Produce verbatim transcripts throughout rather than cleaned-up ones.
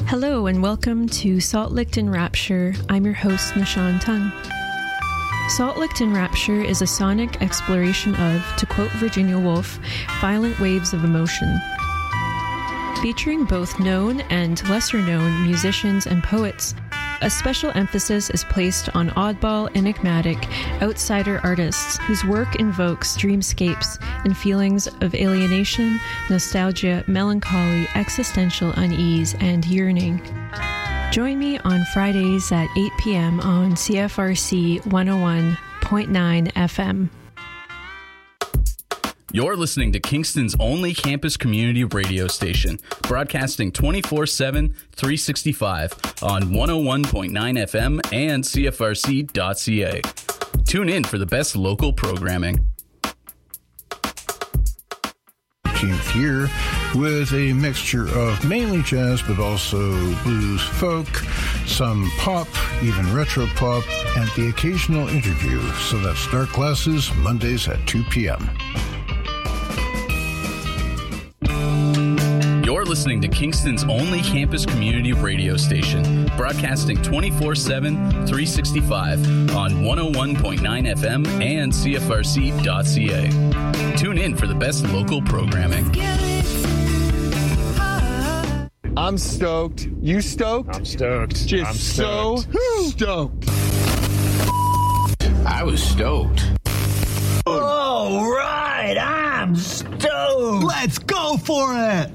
Hello and welcome to Salt Licked in Rapture. I'm your host, Nishan Tung. Salt Licked in Rapture is a sonic exploration of, to quote Virginia Woolf, violent waves of emotion. Featuring both known and lesser-known musicians and poets, a special emphasis is placed on oddball, enigmatic, outsider artists whose work invokes dreamscapes and feelings of alienation, nostalgia, melancholy, existential unease, and yearning. Join me on Fridays at eight p.m. on C F R C one oh one point nine F M. You're listening to Kingston's only campus community radio station, broadcasting twenty-four seven, three sixty-five on one oh one point nine F M and C F R C dot C A. Tune in for the best local programming. eighteenth year with a mixture of mainly jazz, but also blues, folk, some pop, even retro pop, and the occasional interview. So that's Dark Glasses, Mondays at two p.m. You're listening to Kingston's only campus community radio station, broadcasting twenty-four seven, three sixty-five on one oh one point nine F M and C F R C dot C A. Tune in for the best local programming. I'm stoked. You stoked? I'm stoked. Just I'm stoked. so stoked. I was stoked. All right, I'm stoked. Let's go for it.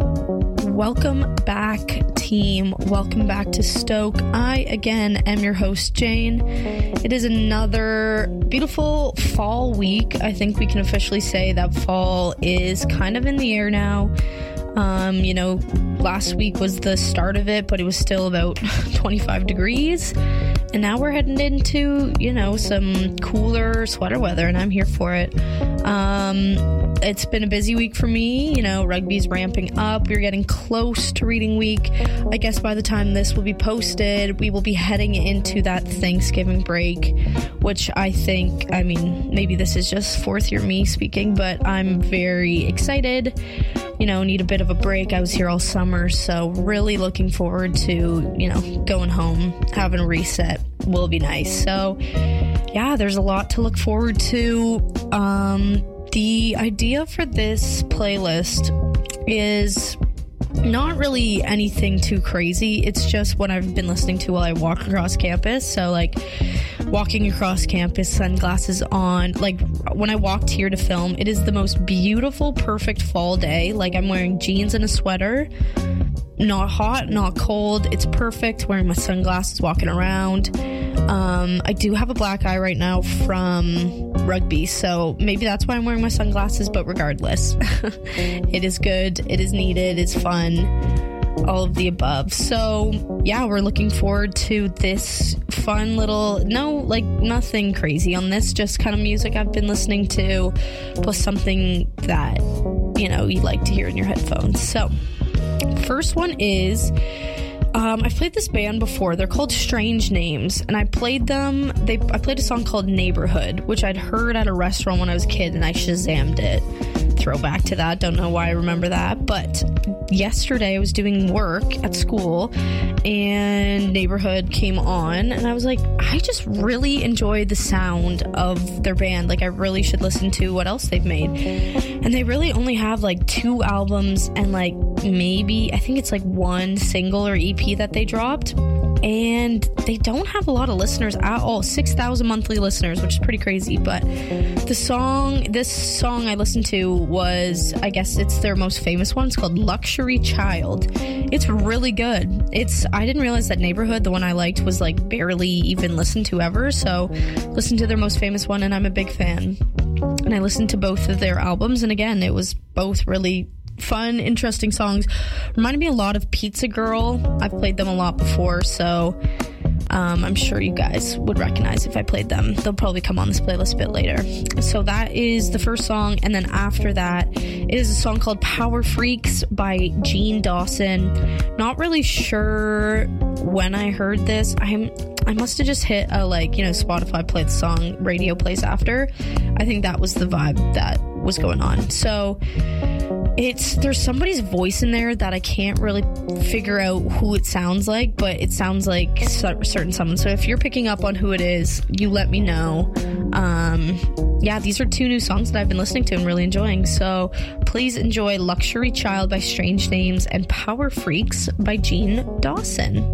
Welcome back, team. Welcome back to Stoke. I, again, am your host, Jane. It is another beautiful fall week. I think we can officially say that fall is kind of in the air now. Um, you know, last week was the start of it, but it was still about twenty-five degrees. And now we're heading into, you know, some cooler sweater weather, and I'm here for it. Um, it's been a busy week for me. You know, rugby's ramping up. We're getting close to reading week. I guess by the time this will be posted, we will be heading into that Thanksgiving break, which I think, I mean, maybe this is just fourth year me speaking, but I'm very excited. You know, need a bit of a break. I was here all summer, so really looking forward to, you know, going home, having a reset will be nice. So, yeah, there's a lot to look forward to. Um, the idea for this playlist is not really anything too crazy. It's just what I've been listening to while I walk across campus. So, like, walking across campus, sunglasses on. Like, when I walked here to film, it is the most beautiful, perfect fall day. Like, I'm wearing jeans and a sweater. Not hot, not cold. It's perfect. Wearing my sunglasses, walking around. Um, I do have a black eye right now from rugby, so maybe that's why I'm wearing my sunglasses, but regardless, it is good. It is needed. It's fun. All of the above. So, yeah, we're looking forward to this fun little, no, like, nothing crazy on this, just kind of music I've been listening to, plus something that, you know, you like to hear in your headphones. So, first one is, um, I've played this band before. They're called Strange Names, and I played them, they, I played a song called Neighborhood, which I'd heard at a restaurant when I was a kid, and I Shazammed it. Throwback to that. Don't know why I remember that, but yesterday I was doing work at school and Neighborhood came on, and I was like, I just really enjoyed the sound of their band. Like, I really should listen to what else they've made. And they really only have like two albums and like maybe, I think it's like one single or E P that they dropped. And they don't have a lot of listeners at all. six thousand monthly listeners, which is pretty crazy. But the song, this song I listened to was, I guess it's their most famous one. It's called Luxury Child. It's really good. It's, I didn't realize that Neighborhood, the one I liked, was like barely even listened to ever. So listen to their most famous one, and I'm a big fan. And I listened to both of their albums, and again, it was both really fun, interesting songs. Reminded me a lot of Pizza Girl. I've played them a lot before, so um, I'm sure you guys would recognize if I played them. They'll probably come on this playlist a bit later. So that is the first song, and then after that, it is a song called Power Freaks by Gene Dawson. Not really sure when I heard this. I'm I must have just hit a, like, you know, Spotify play the song, radio plays after. I think that was the vibe that was going on. So it's there's somebody's voice in there that I can't really figure out who it sounds like, but it sounds like cer- certain someone. So if you're picking up on who it is, you let me know. Um, yeah, these are two new songs that I've been listening to and really enjoying. So please enjoy Luxury Child by Strange Names and Power Freaks by Gene Dawson.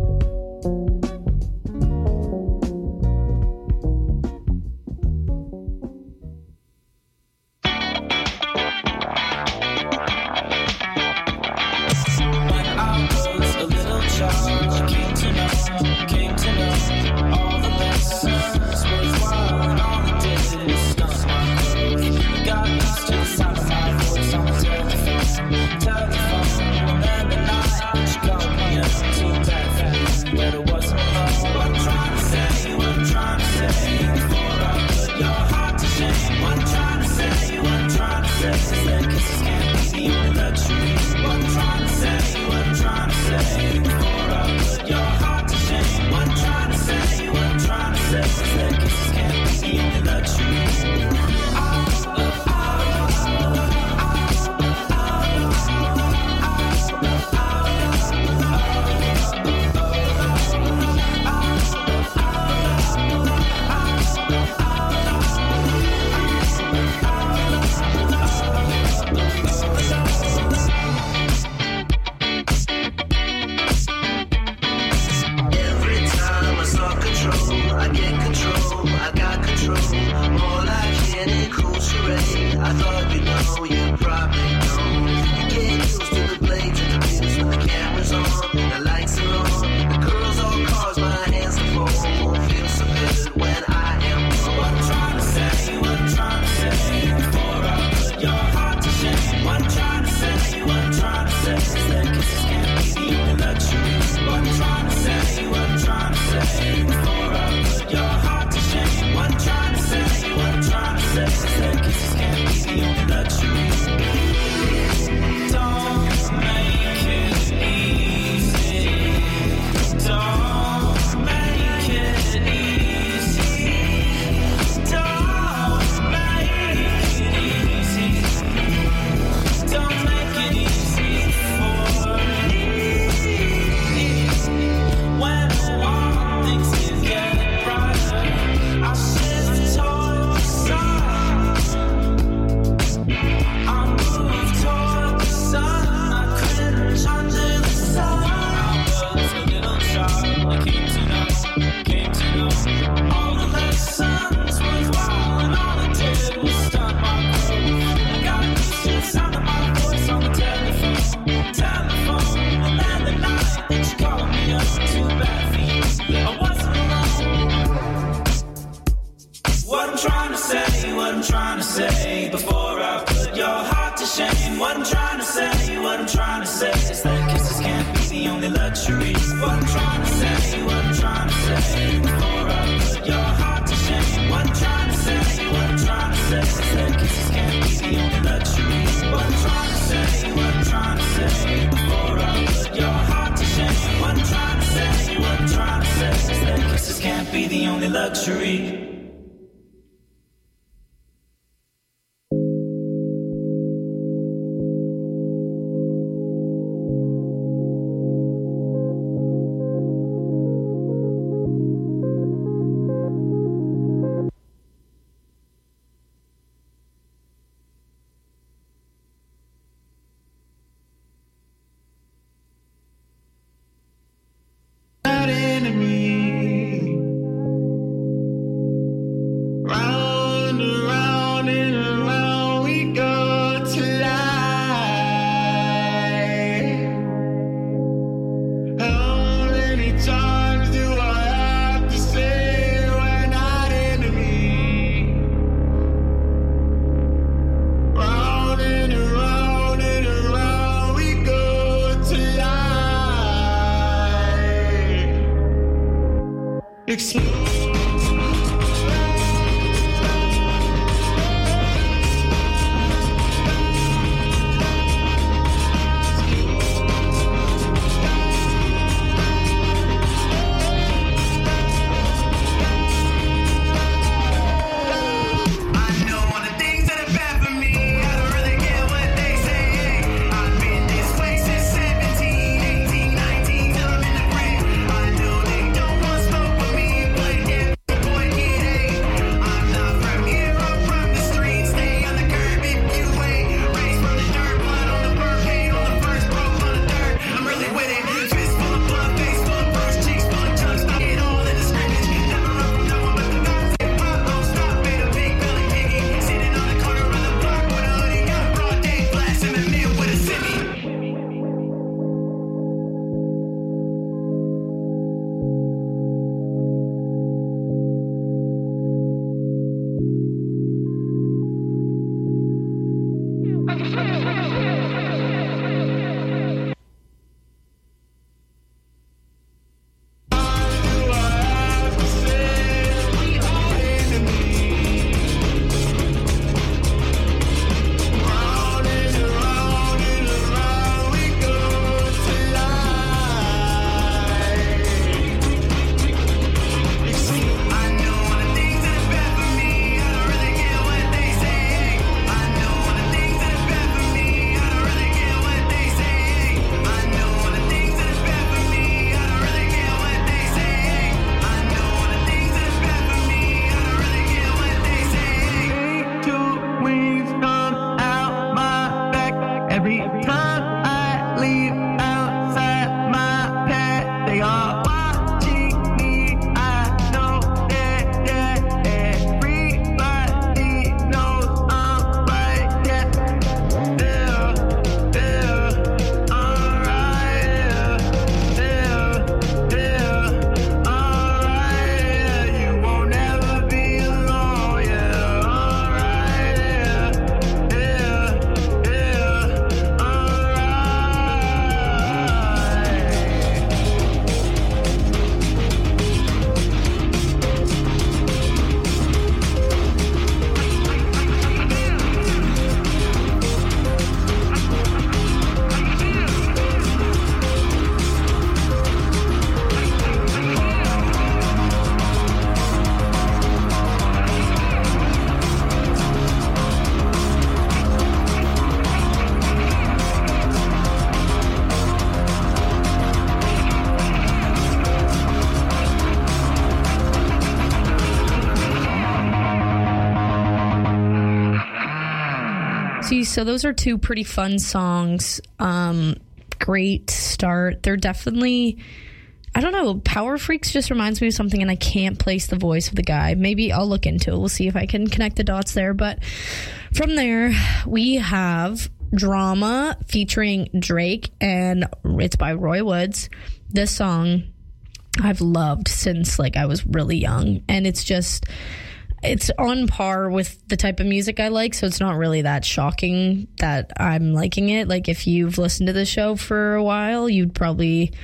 See, so those are two pretty fun songs. Um, great start. They're definitely, I don't know, Power Freaks just reminds me of something, and I can't place the voice of the guy. Maybe I'll look into it. We'll see if I can connect the dots there. But from there, we have Drama featuring Drake, and it's by Roy Woods. This song I've loved since, like, I was really young, and it's just, it's on par with the type of music I like, so it's not really that shocking that I'm liking it. Like, if you've listened to the show for a while, you'd probably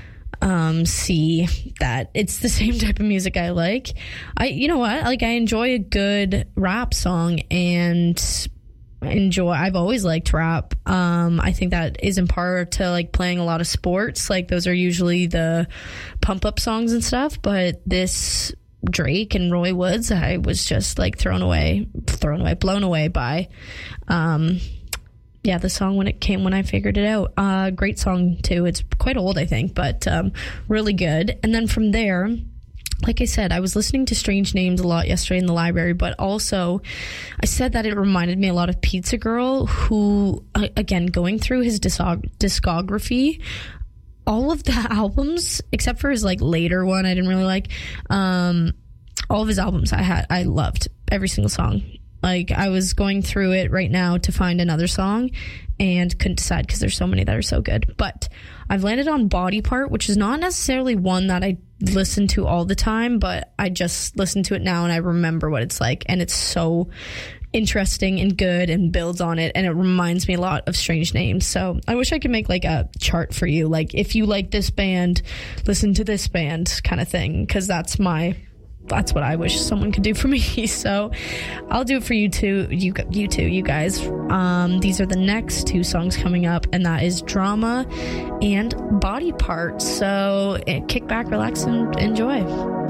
um, see that it's the same type of music I like. I, you know what? Like, I enjoy a good rap song, and enjoy I've always liked rap. um I think that is in part to like playing a lot of sports. Like, those are usually the pump up songs and stuff, but this Drake and Roy Woods, I was just like thrown away thrown away blown away by um yeah the song when it came when I figured it out. Uh great song too. It's quite old, I think, but um really good. And then from there, like I said, I was listening to Strange Names a lot yesterday in the library, but also I said that it reminded me a lot of Pizza Girl, who, again, going through his discog- discography, all of the albums, except for his like later one I didn't really like, um, all of his albums I had, I loved every single song. Like, I was going through it right now to find another song and couldn't decide because there's so many that are so good. But I've landed on Body Part, which is not necessarily one that I listen to all the time, but I just listen to it now and I remember what it's like, and it's so interesting and good and builds on it, and it reminds me a lot of Strange Names. So I wish I could make like a chart for you, like, if you like this band, listen to this band kind of thing, because that's my that's what I wish someone could do for me. So I'll do it for you too, you you too, you guys. Um, these are the next two songs coming up, and that is Drama and Body Part. So kick back, relax, and enjoy.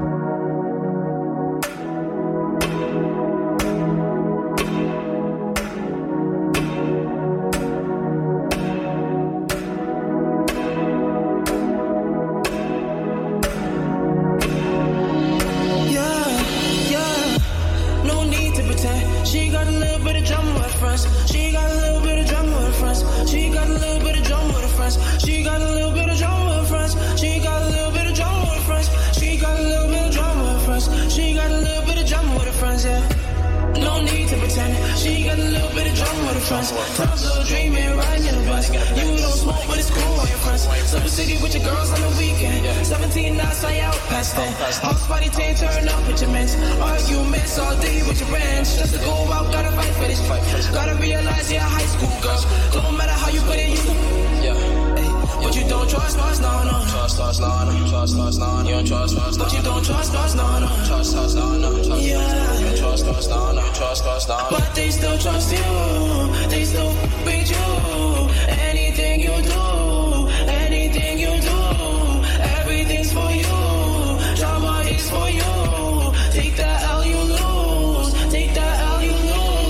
But they still trust you, they still beat you. Anything you do, anything you do, everything's for you. Drama is for you. Take that L, you lose. Take that L, you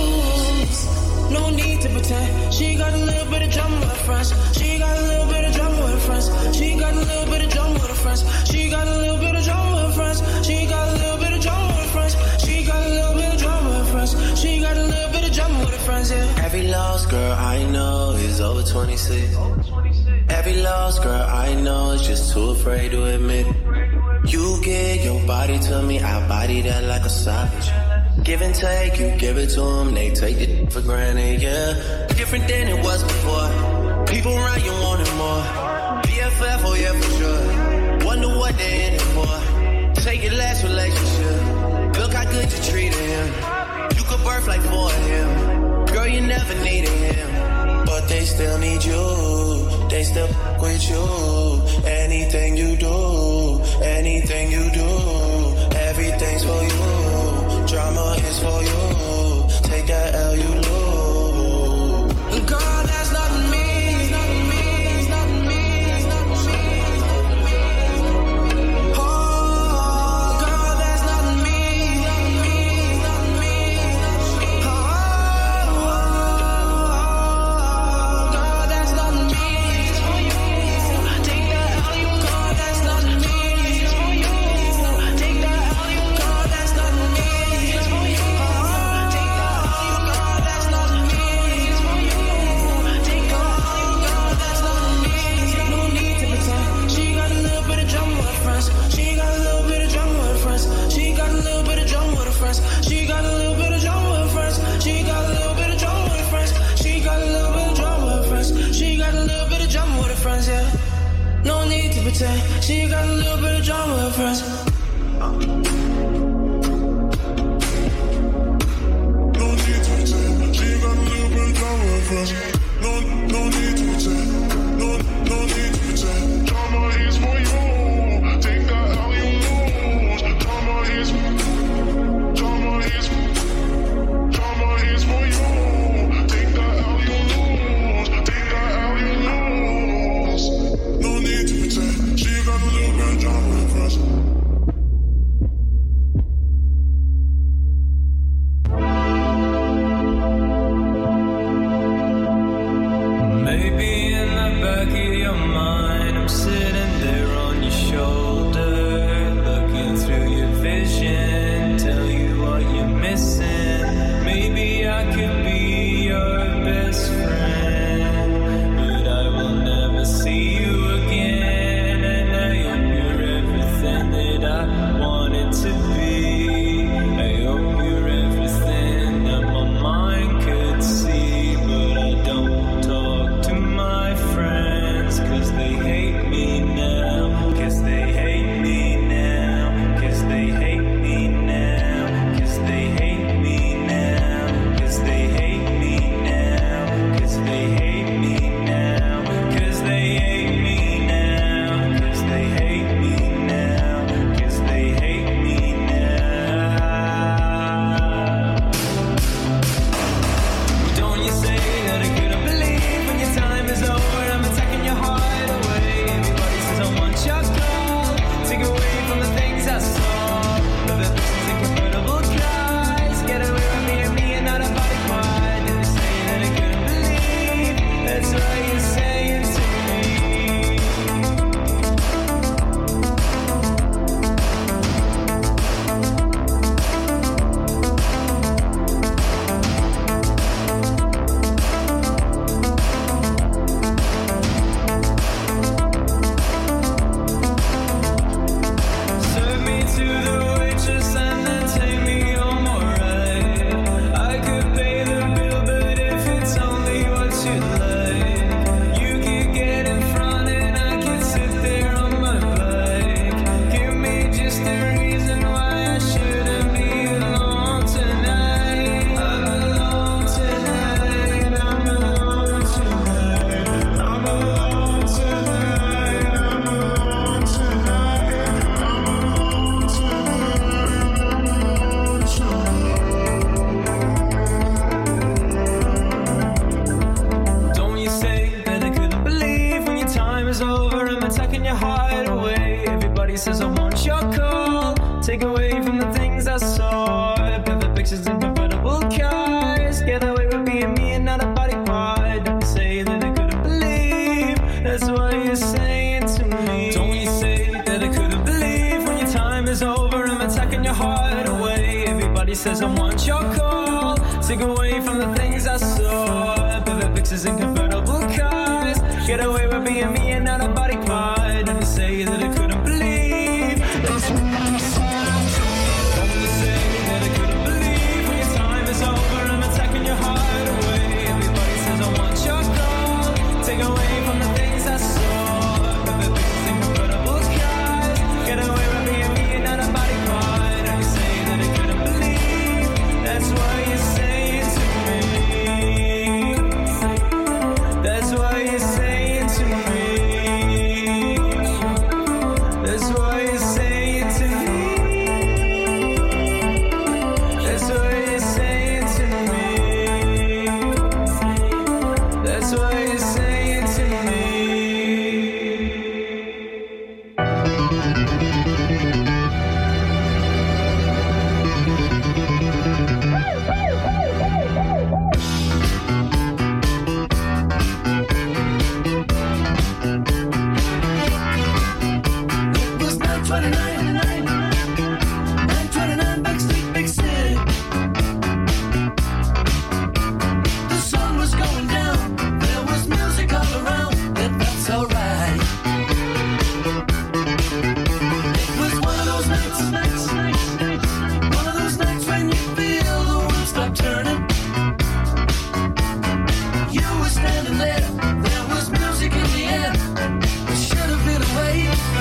lose. No need to pretend. She got a little bit of drama with her friends. She got a little bit of drama with her friends. She got a little bit of drama with her friends. She got a little bit of drama with her friends. She got a little bit of drama with her friends. She got a little bit of drama with her friends. She got a little bit of drama with her friends, yeah. Every lost girl I know is over twenty-six. Every lost girl I know is just too afraid to admit it. You give your body to me, I body that like a savage. Give and take, you give it to them, they take it for granted, yeah. Different than it was before. People around you wanting more. B F F, oh yeah, for sure. Wonder what they're in it for. Take your last relationship. Look how good you treated him. You could birth like four of him. Girl, you never needed him. But they still need you. They still f*** with you. Anything you do, anything you do, everything's for you. Drama is for you. Take that L, you lose. Girl, that's not me. That's not pretend. She got a little bit of drama with friends. No need to pretend. She got a little bit of drama with friends. No, no need to pretend. No, no need to pretend. Drama is for you. Take that how you lose. Drama is, drama is, drama is for you. Take that how you lose. Take that how you lose. No need to pretend. She got a little bit of drama with us. Maybe in the back of your mind, I'm sitting there on your shoulder, looking through your vision, tell you what you're missing. Maybe I could be your best friend, but I will never see you again. And I hope you're everything that I wanted to be. I hope you're everything that my mind could see, but I don't talk to my friends, cause they hate me now, cause they hate me now, cause they hate me now, cause they hate me now, cause they hate me now, cause they hate me now, cause they hate me now, cause they hate me now, cause they hate me now. Don't you say that I couldn't believe when your time is over, I'm attacking your heart away. Everybody says I want your call, take away from the things I saw. But the pictures in convertible cars, get away from me and me and not a body part. And you say that I couldn't believe, that's what you're saying to me. Serve me to the waitress and then take me home, alright. I could pay the bill, but if it's only what you like, you could get in front and I could sit there on my bike. Give me just a reason why I shouldn't be alone tonight. I'm alone tonight. I'm alone tonight. I'm alone tonight. I'm alone tonight. Don't you say that I couldn't believe when your time is over, I'm attacking your heart away. Everybody says I want your call, take away from the things I saw. Perfect pictures in convertible cars, get away with being me and not a body part. Don't you say that I couldn't believe, that's what you're saying to me. Don't you say that I couldn't believe when your time is over, I'm attacking your heart away. Everybody says I want your call, take away from the things I saw. Perfect pictures in convertible cars, get away with being me and not a body part. Don't you say that I couldn't believe, that's what you're saying to me. Don't you say that I couldn't believe when your time is over, I'm attacking your heart away. Everybody says I want your call, take away from the things I saw. Perfect pictures in convertible cars, get away with being me and not a body part. Don't you say that I couldn't believe, that's what you're saying to me. That's what you're saying to me. That's what you're saying to me. That's what you're saying to me. That's what you're saying to me. It was nine twenty-nine, nine twenty-nine, Backstreet, Big City. The sun was going down, there was music all around, and that's alright. It was one of those nights, nights, nights, nights, one of those nights when you feel the world stop turning. You were standing there, there was music in the air. It should have been away.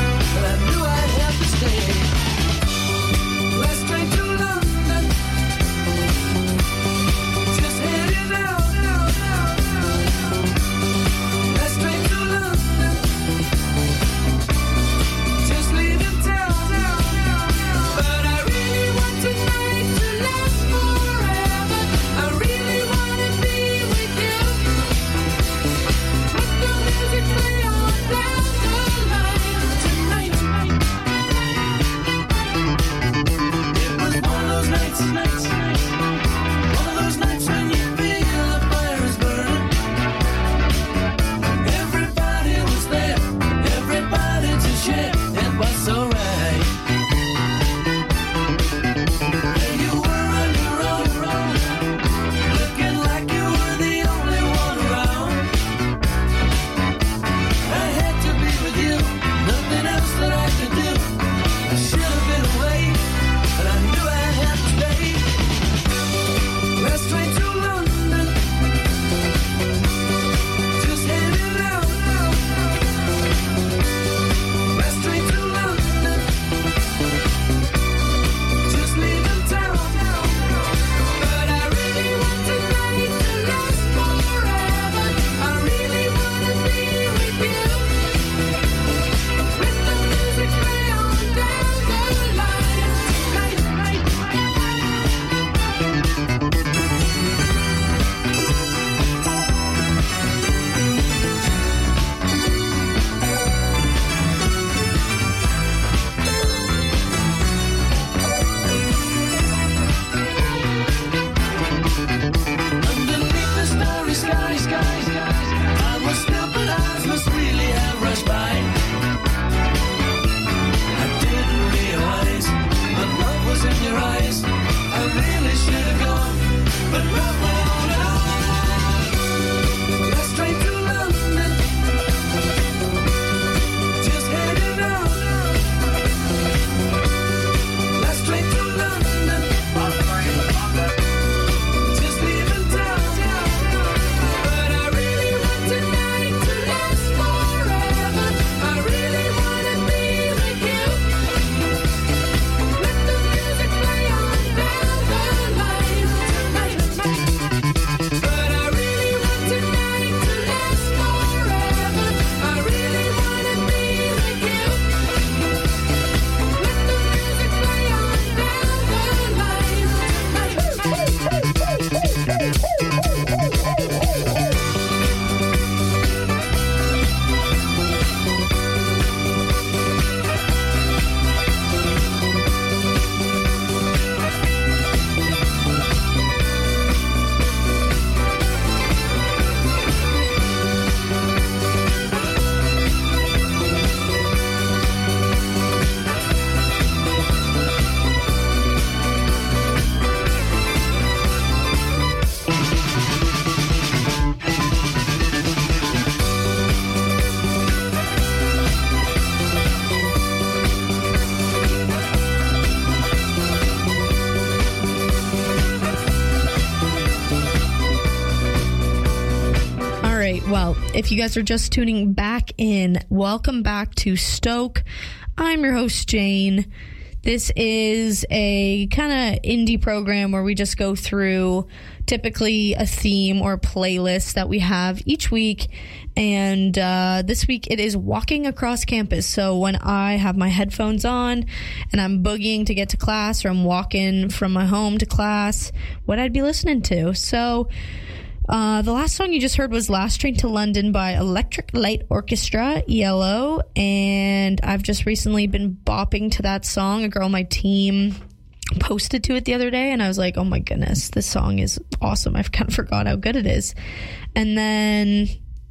If you guys are just tuning back in, welcome back to Stoke. I'm your host, Jane. This is a kind of indie program where we just go through typically a theme or a playlist that we have each week. And uh, this week it is walking across campus. So when I have my headphones on and I'm boogieing to get to class, or I'm walking from my home to class, what I'd be listening to. So Uh, the last song you just heard was Last Train to London by Electric Light Orchestra, E L O, and I've just recently been bopping to that song. A girl on my team posted to it the other day, and I was like, oh my goodness, this song is awesome. I've kind of forgot how good it is. And then,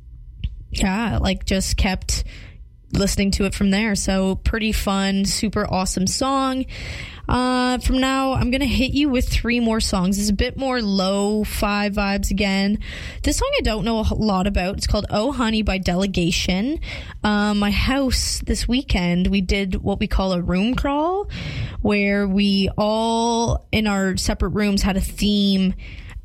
yeah, like just kept listening to it from there. So pretty fun, super awesome song. Uh, from now, I'm going to hit you with three more songs. It's a bit more lo-fi vibes again. This song I don't know a lot about. It's called Oh Honey by Delegation. Uh, my house this weekend, we did what we call a room crawl, where we all in our separate rooms had a theme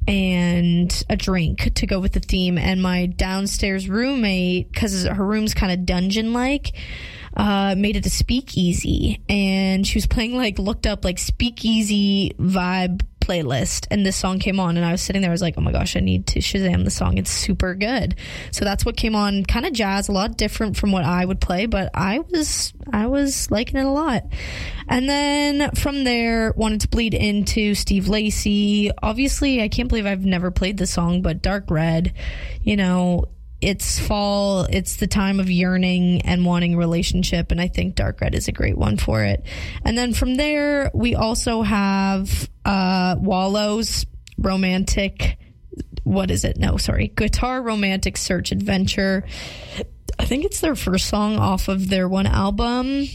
and a drink to go with the theme. And my downstairs roommate, because her room's kind of dungeon-like, uh, made it a speakeasy, and she was playing, like, looked up, like, speakeasy vibe playlist, and this song came on, and I was sitting there, I was like, oh my gosh, I need to Shazam the song, it's super good. So that's what came on, kind of jazz, a lot different from what I would play, but I was, I was liking it a lot. And then from there, wanted to bleed into Steve Lacy. Obviously, I can't believe I've never played this song, but Dark Red, you know, it's fall, it's the time of yearning and wanting a relationship, and I think Dark Red is a great one for it. And then from there, we also have uh, Wallow's romantic, what is it? No, sorry, Guitar Romantic Search Adventure. I think it's their first song off of their one album.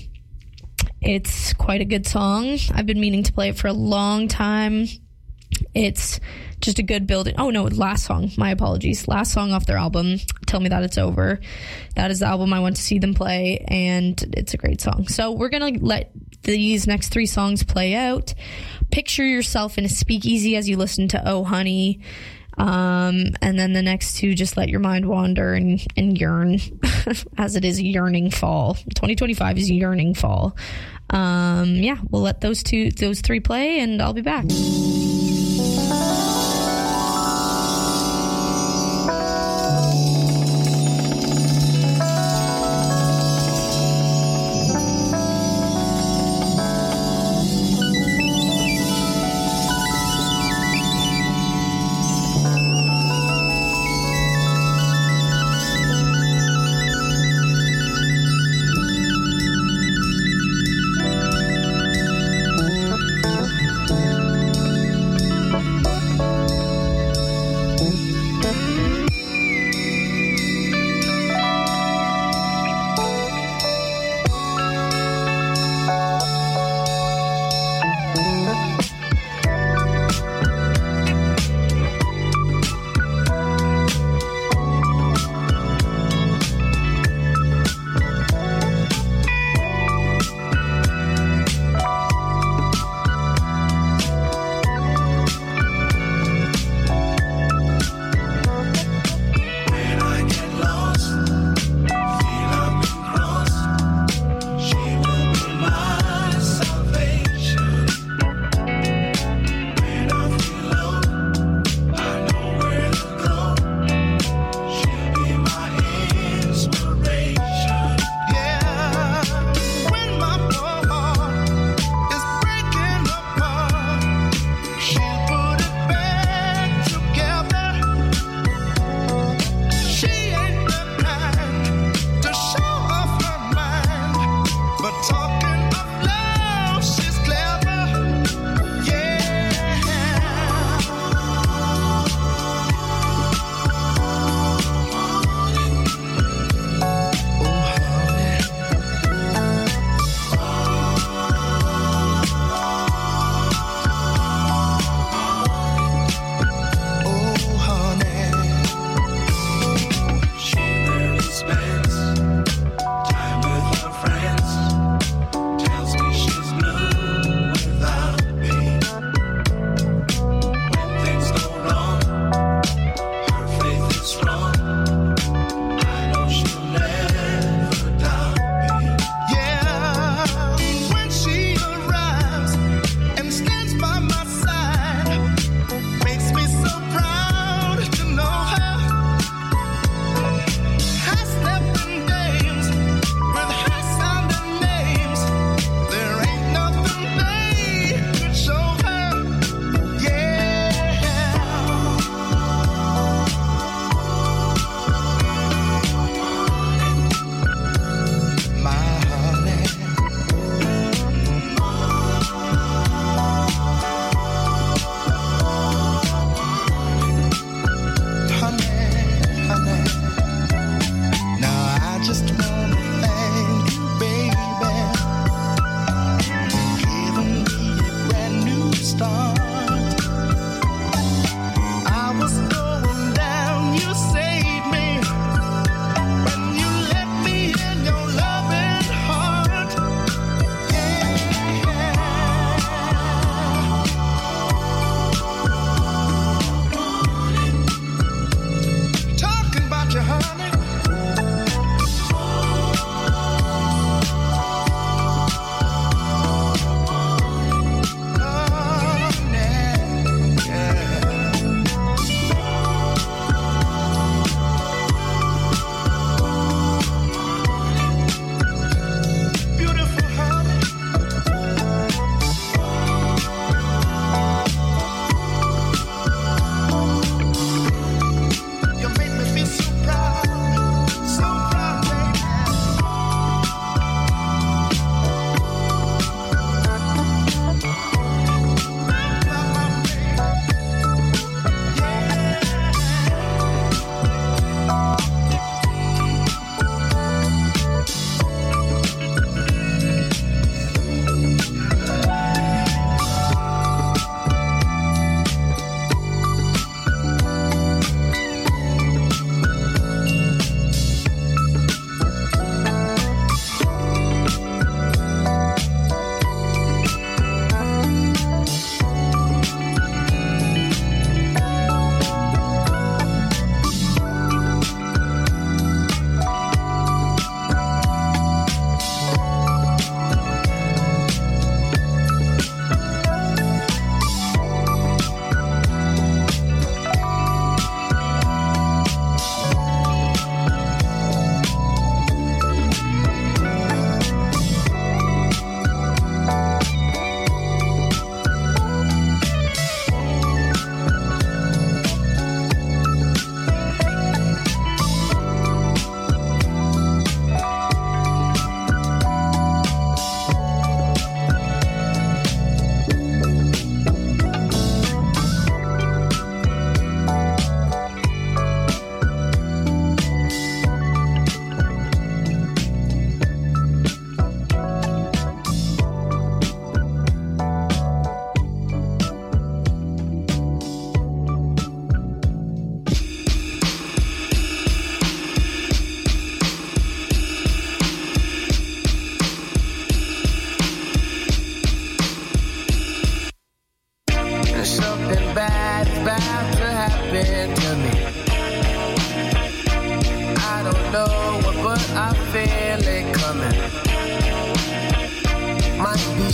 It's quite a good song. I've been meaning to play it for a long time. It's just a good building. Oh no, last song. My apologies. Last song off their album, Tell Me That It's Over. That is the album I went to see them play, and it's a great song. So we're going to let these next three songs play out. Picture yourself in a speakeasy as you listen to Oh Honey. Um, and then the next two, just let your mind wander and, and yearn as it is yearning fall. twenty twenty-five is yearning fall. Um, yeah, we'll let those two, those three play, and I'll be back.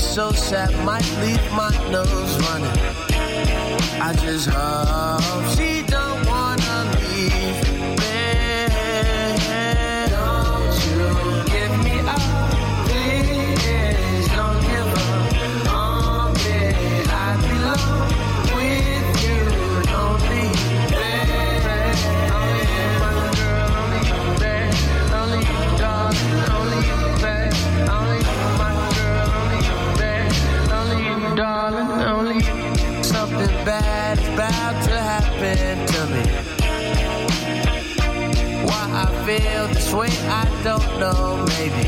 so sad, might leave my nose running. I just hope she don't wanna leave me. Don't you give me up, please. Don't give up on me. I belong with you. Don't leave me. Only you, my girl. Only you, babe. Only you, darling. Only you, babe. Only you, my girl. Only you, babe. Only you, darling. Only you. Something bad is about to happen to me. Why I feel this way, I don't know, maybe.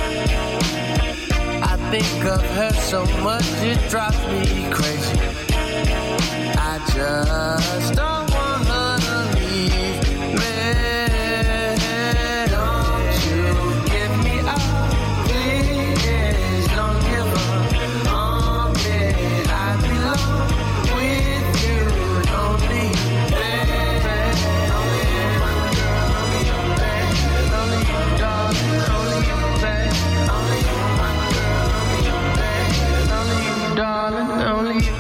I think of her so much, it drives me crazy. I just don't want her to leave me. Don't you give me up, please. Don't give up on me. I belong with you. Don't leave me. Only you, my girl. Only you, babe. Only you, darling. Only you, babe. Only you, my girl. Only you, babe. Only you, darling. Only you.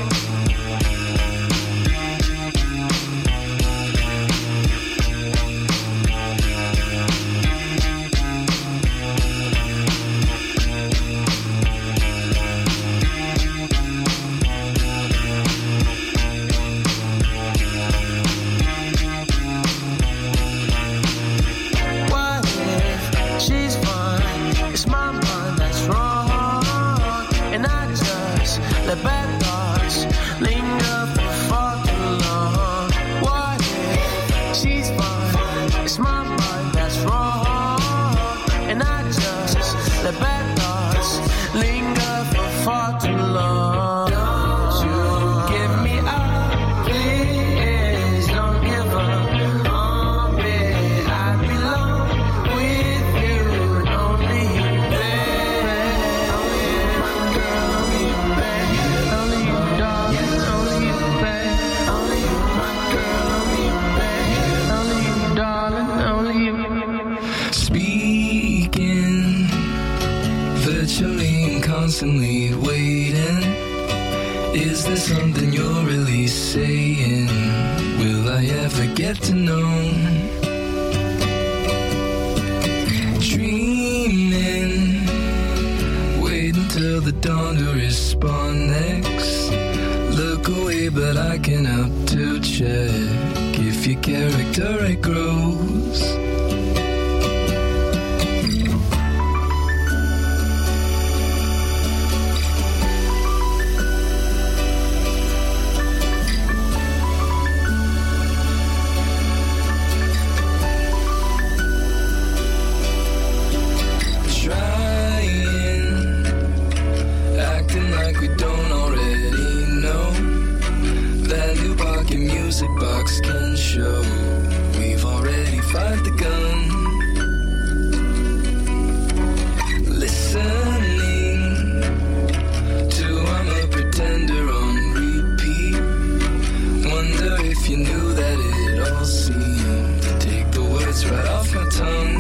What if she's fine? It's my mind that's wrong, and I just let bad thoughts linger for far too long. What if she's fine? It's my mind that's wrong, and I just let bad thoughts linger for far too long. Don't you give me up, please. Don't give up on me. I belong with you. Don't leave me. Only you, my girl. Only you, babe. Only you, darling. Only you, babe. Only you, my girl. Only you, babe. Only you, darling. Only you. Speaking virtually and constantly waiting. Is there something you're really saying? Will I ever get to know? Dreaming, wait until the dawn to respond next. Look away, but I can help to check if your character it grows. Trying, acting like we don't already know. Value pocket music box can show. We've already fired the gun. Listening to I'm a pretender on repeat. Wonder if you knew that it all seemed to take the words right off my tongue.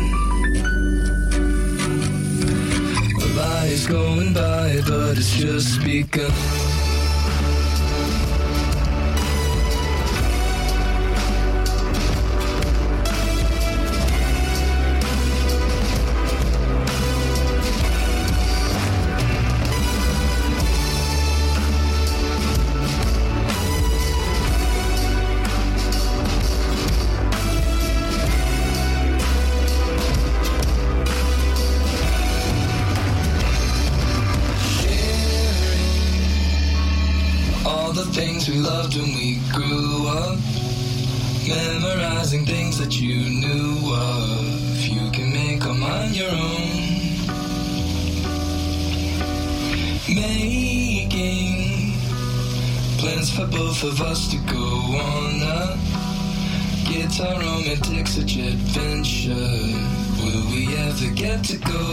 The lie is going by, but it's just begun. Things we loved when we grew up, memorizing things that you knew of. You can make them on your own. Making plans for both of us to go on a guitar romantic such adventure. Will we ever get to go?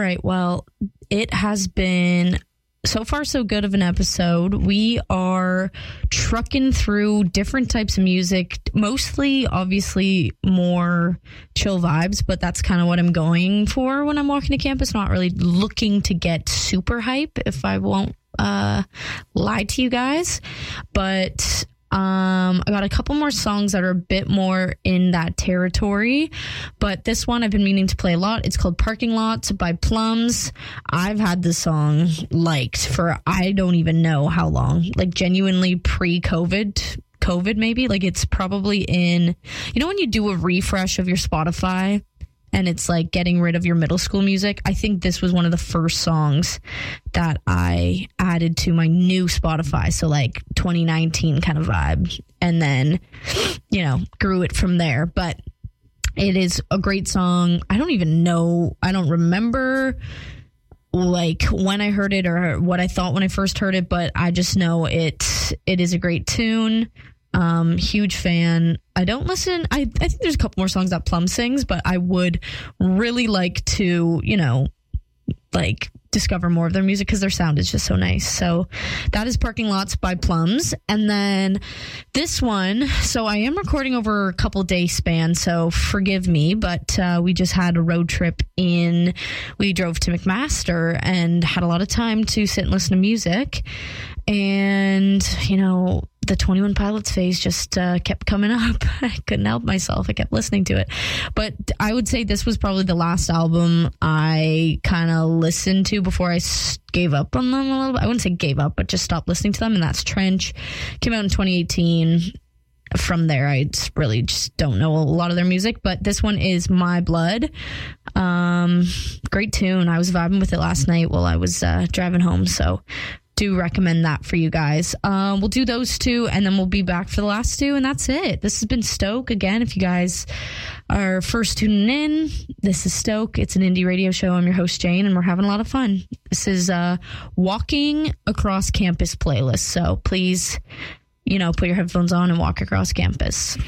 right. Well, it has been so far so good of an episode. We are trucking through different types of music, mostly obviously more chill vibes, but that's kind of what I'm going for when I'm walking to campus. Not really looking to get super hype, if I won't uh, lie to you guys. But Um, I got a couple more songs that are a bit more in that territory, but this one I've been meaning to play a lot. It's called Parking Lots by Plums. I've had this song liked for I don't even know how long, like genuinely pre-COVID, COVID maybe. Like it's probably in, you know when you do a refresh of your Spotify and it's like getting rid of your middle school music? I think this was one of the first songs that I added to my new Spotify. So like twenty nineteen kind of vibe. And then, you know, grew it from there. But it is a great song. I don't even know. I don't remember like when I heard it or what I thought when I first heard it. But I just know it. It is a great tune. Um, huge fan. I don't listen. I, I think there's a couple more songs that Plum sings, but I would really like to, you know, like discover more of their music because their sound is just so nice. So that is Parking Lots by Plums. And then this one, so I am recording over a couple day span, so forgive me, but uh, we just had a road trip in, we drove to McMaster and had a lot of time to sit and listen to music. And, you know, the twenty-one Pilots phase just uh, kept coming up. I couldn't help myself. I kept listening to it. But I would say this was probably the last album I kind of listened to before I gave up on them a little bit. I wouldn't say gave up, but just stopped listening to them. And that's Trench. Came out in twenty eighteen. From there, I really just don't know a lot of their music. But this one is My Blood. Um, great tune. I was vibing with it last night while I was uh, driving home. So do recommend that for you guys. Um, we'll do those two, and then we'll be back for the last two, and that's it. This has been Stoke. Again, if you guys are first tuning in, this is Stoke. It's an indie radio show. I'm your host, Jane, and we're having a lot of fun. This is uh, Walking Across Campus playlist, so please, you know, put your headphones on and walk across campus.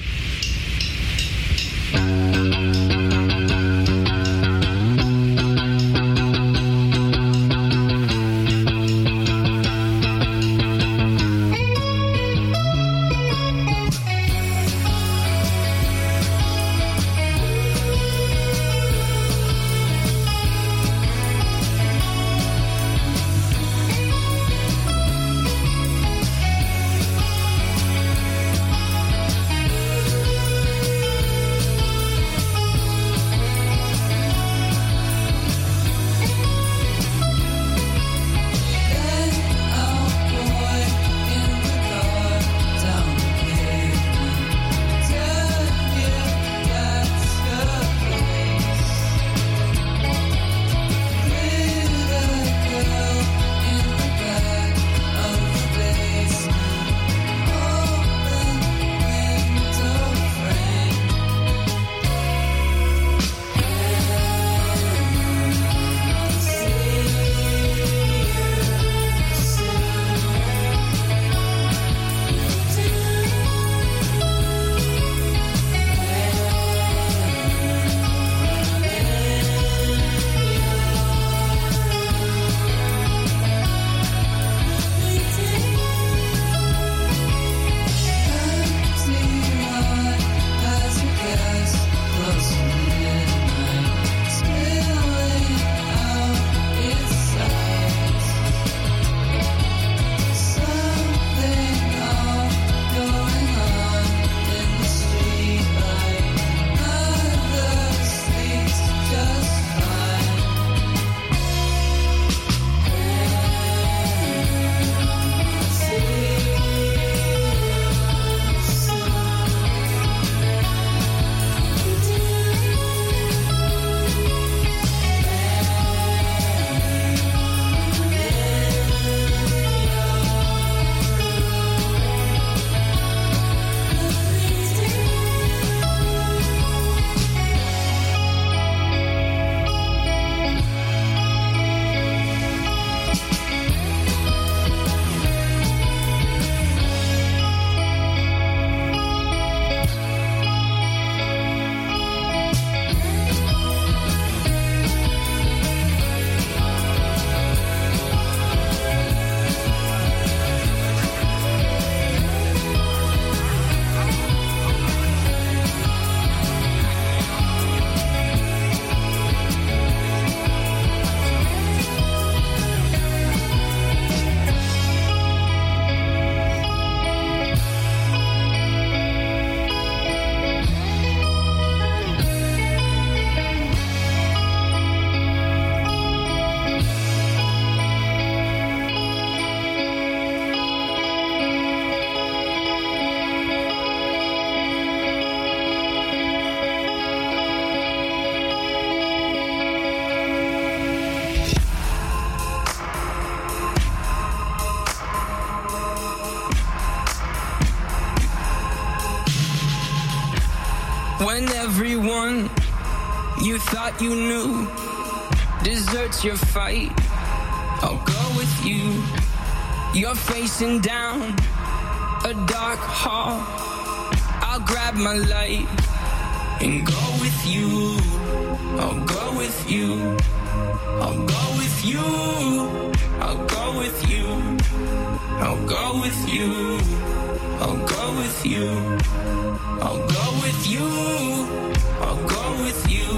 thought you knew deserts your fight. I'll go with you. You're facing down a dark hall. I'll grab my light and go with you. I'll go with you. I'll go with you. I'll go with you. I'll go with you. I'll go with you. I'll go with you. I'll go with you.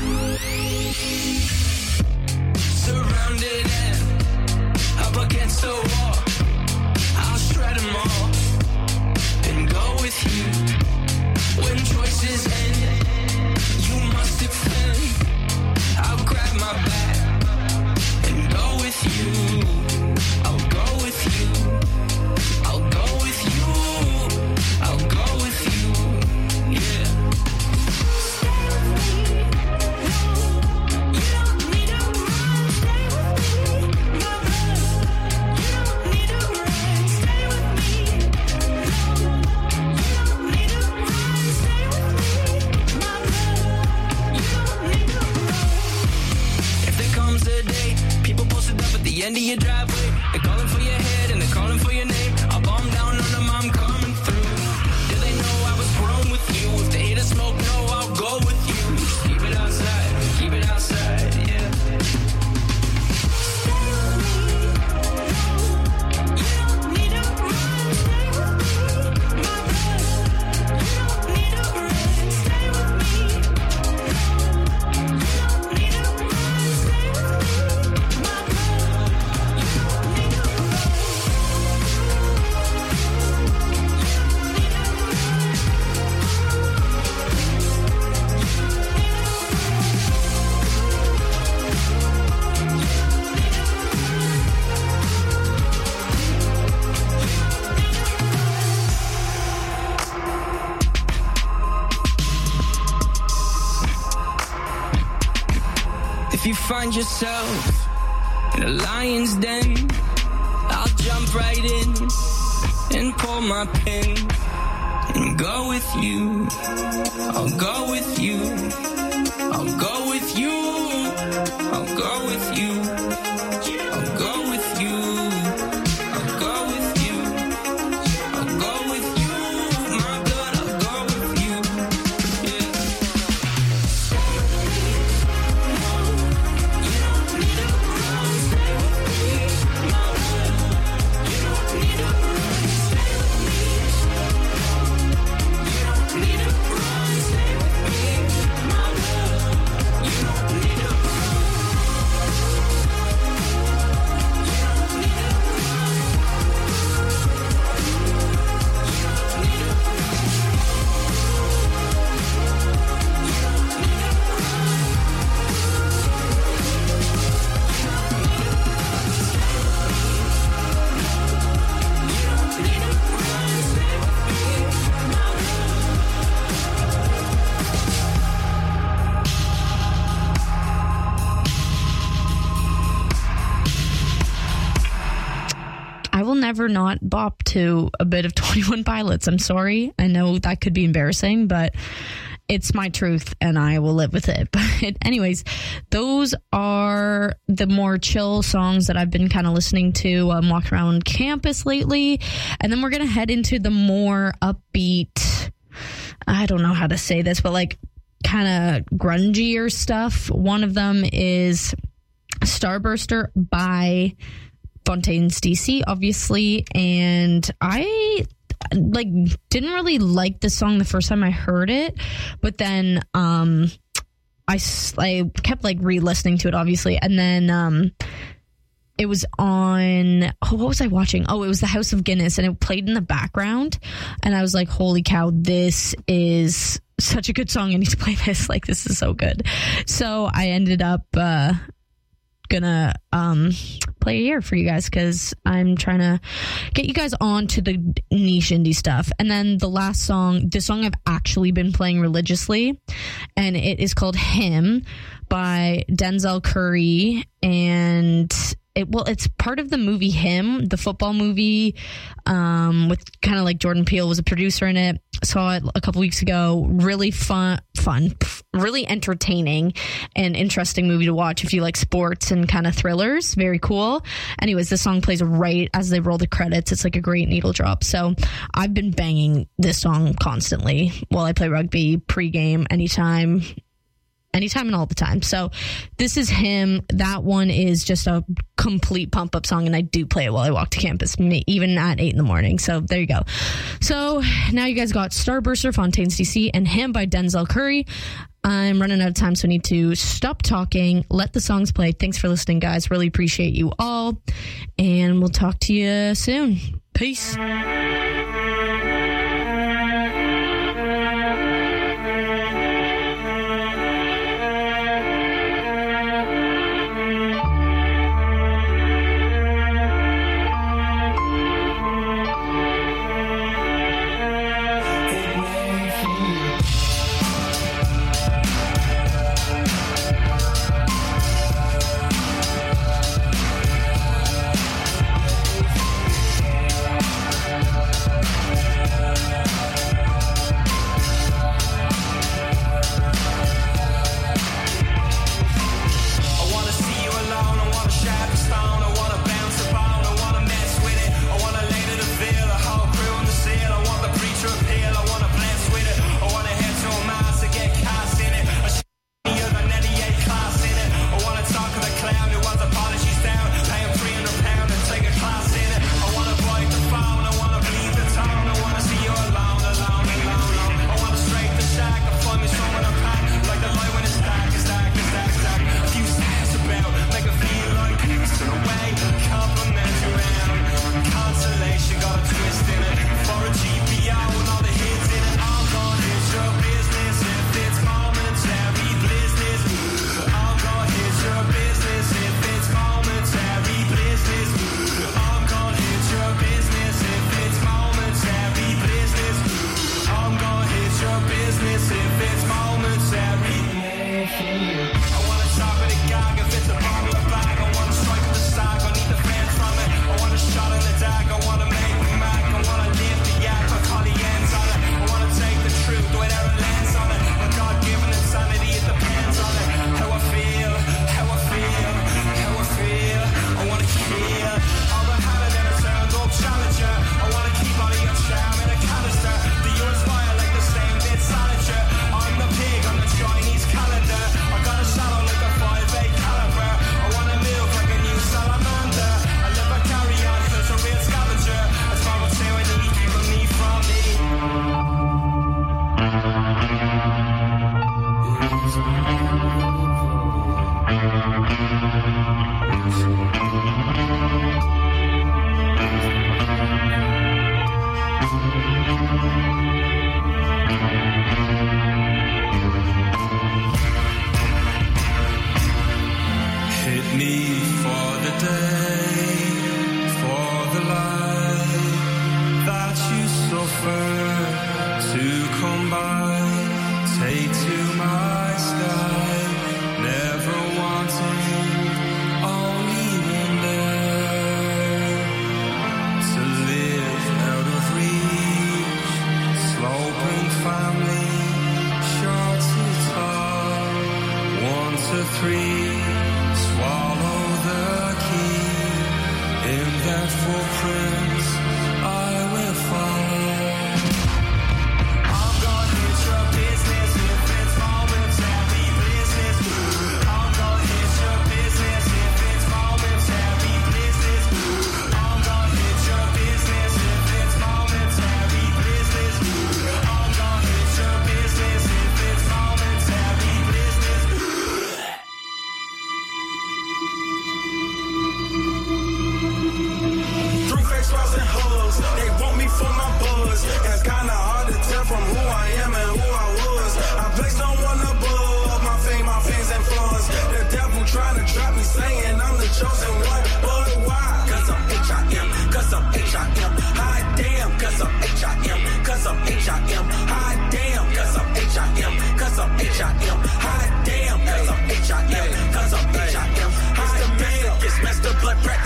Surrounded and up against the wall, I'll shred them all and go with you. When choices end, you must defend. I'll grab my back and go with you. I'll go with you. I'll go with you. I'll go with you. Yeah. The end of your driveway, they're calling for your head and they're calling for your name. I'll bomb down on them, I'm coming through. Do they know I was grown with you? If they hate a smoke, no, I'll go with you. Just keep it outside, keep it outside, yeah. If you find yourself in a lion's den, I'll jump right in and pull my pin and go with you. I'll go with you. I'll go with you. I'll go with you. I'll go with you. I'll go with you. I'll go with you. My blood, I'll go with you. Yeah. Never not bop to a bit of twenty-one Pilots. I'm sorry. I know that could be embarrassing, but it's my truth and I will live with it. But anyways, those are the more chill songs that I've been kind of listening to um, walking around campus lately. And then we're going to head into the more upbeat, I don't know how to say this, but like kind of grungier stuff. One of them is Starburster by Fontaines D C, obviously, and I like didn't really like the song the first time I heard it, but then um I, I kept like re-listening to it, obviously, and then um it was on, oh, what was I watching? Oh, it was The House of Guinness, and it played in the background, and I was like, holy cow, this is such a good song. I need to play this. Like, this is so good. So I ended up uh gonna um play here for you guys because I'm trying to get you guys on to the niche indie stuff. And then the last song, the song I've actually been playing religiously, and it is called Him by Denzel Curry, and it, well, it's part of the movie Him, the football movie, um, with kind of like Jordan Peele was a producer in it. Saw it a couple weeks ago. Really fun, fun, really entertaining and interesting movie to watch if you like sports and kind of thrillers. Very cool. Anyways, this song plays right as they roll the credits. It's like a great needle drop. So I've been banging this song constantly while I play rugby, pregame, anytime. Anytime and all the time. So this is Him. That one is just a complete pump up song, and I do play it while I walk to campus, even at eight in the morning. So there you go. So now you guys got Starburster, Fontaines D C, and Him by Denzel Curry. I'm running out of time, so I need to stop talking, let the songs play. Thanks for listening, guys. Really appreciate you all, and we'll talk to you soon. Peace. Hot damn, cause I'm H I M, cause I'm H I M. Hot damn, it's Mister Blood Pressure.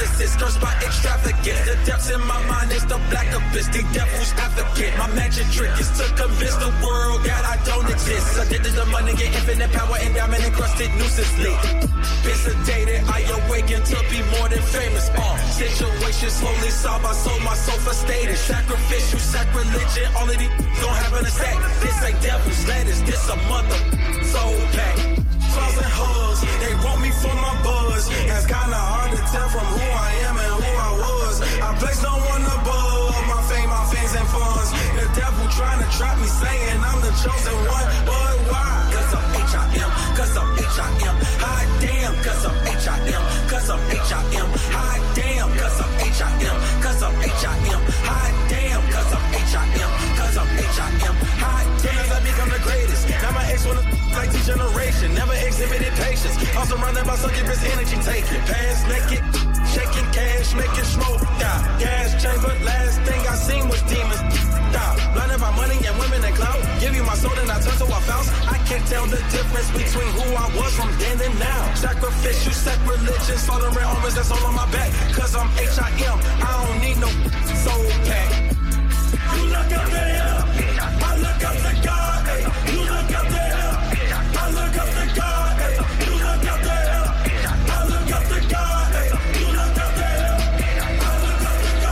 influenced by extravagance. The depths in my mind is the black abyss, the devil's advocate. My magic trick is to convince the world that I don't exist. Addicted to money, get infinite power, and diamond encrusted nuisance lit. Been sedated, I awaken to be more than famous. Uh, situation slowly solve, I sold my soul for status. Sacrificial, sacrilegion, all of these don't have an estate. This ain't devil's letters, this a mother soul pack. Flaws and hugs, they want me for my buzz. It's kinda hard to tell from who I am and who I was. I place no one above my fame, my fans and funds. The devil trying to trap me, saying I'm the chosen one. But why? Cause I'm H I M, cause I'm H I M. Hot damn, cause I'm H I M, cause I'm H I M. Hot damn, cause I'm H I M, cause I'm H I M. Hot damn, cause I'm H I M, cause I'm H I M. Hot damn, cause I become the greatest. Now my ex wanna like degeneration, never exhibited patience. Also surrounded by succubus energy, taking past naked, shaking cash, making smoke. Yeah, gas chamber. Last thing I seen was demons. Yeah, blinded by money and women and clout. Give you my soul and I turn to a fountain. I can't tell the difference between who I was from then and now. Sacrificial, sacrilegion, slaughtering homies, that's all on my back. Cause I'm H I M, I don't need no soul pack. You look up there, I look up to God. Hey. You look up there, I look up to God. Hey. You look up there, I look up to God. Hey. You look up there, I look up to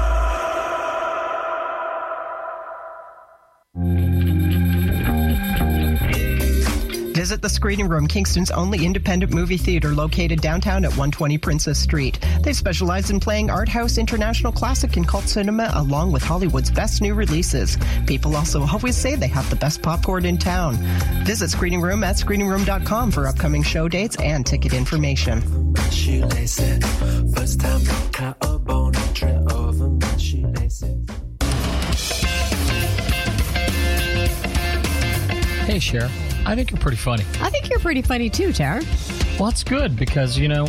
God. Visit the Screening Room, Kingston's only independent movie theater located downtown at one twenty Princess Street. They specialize in playing art house, international classic, and cult cinema, along with Hollywood's best new releases. People also always say they have the best popcorn in town. Visit Screening Room at screening room dot com for upcoming show dates and ticket information. First time cut a bone over my shoelaces. Hey, Cher. I think you're pretty funny. I think you're pretty funny too, Tara. Well, that's good because, you know,